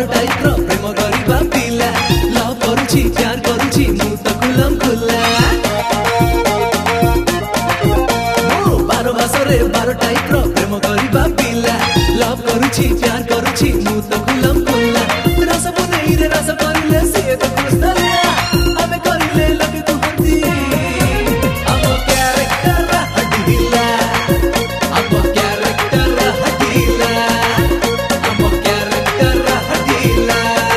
बार type रो प्रेम करिबा पिला love करूची प्यार करूची मु तो खुलम खुला मु 12 मासरे 12 टाइप रो प्रेम करिबा पिला लव करूची प्यार करूची मु तो खुलम खुला रस बुनेई रे रस करिले से तो खुशला हमें करिले लगे तू हंदी अब कैरेक्टर हडीला अब कैरेक्टर हडीला अब कैरेक्टर हडीला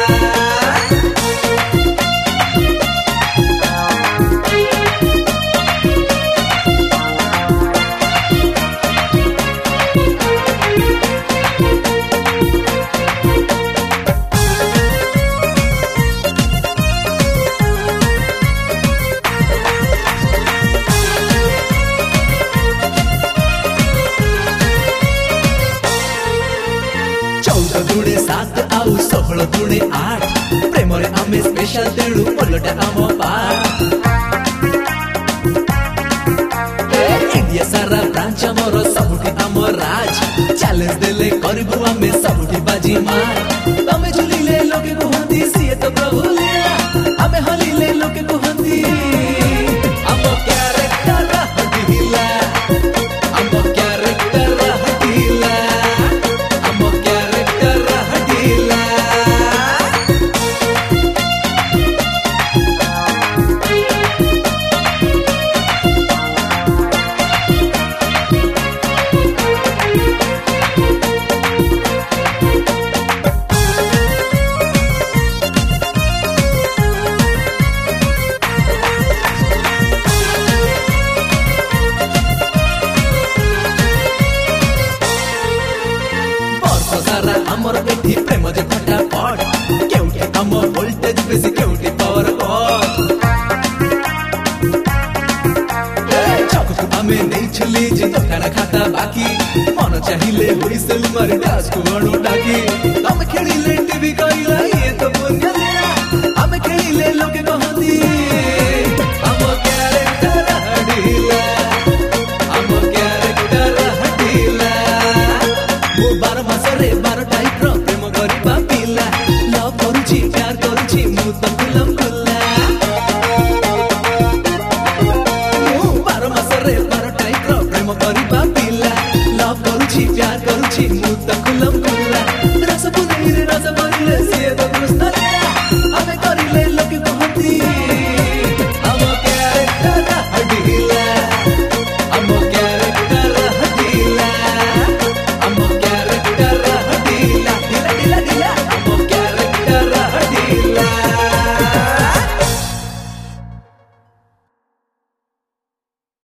दुणे 7 आउ 16 दुणे 8 प्रेम रे आमे स्पेशल तेळु पलटा आम पाठ इंडिया सारा ब्रांच हमर सबुठी आम राज चैलेंज देले करबु आमे सबुठी बाजी मार तमे झुलिले लोके कहंती सिए तो प्रभु लीला आमे हलिले लोके कहंती आम कैरेक्टर हटिला आम कैरेक्टर हटिला आम कैरेक्टर हटिला सारा हमर एठी प्रेम जे फटाफट केउटी हम वोल्टेज बेसी केउटी पावर चकु हमें नहीं छली जे तोरा खाता बाकी मन चाहिले होई सेल मार डास को गणो डाकी हम खेलिले टीवी कइला ये तो पुण्य लीला हम खेलिले लोके कहंती हम कैरेक्टर हडीला हम कैरेक्टर हडीला मु 12 मासरे 12 टाइप रो प्रेम करिबा पिला लव करूची प्यार करूची मु तो खुलम खुला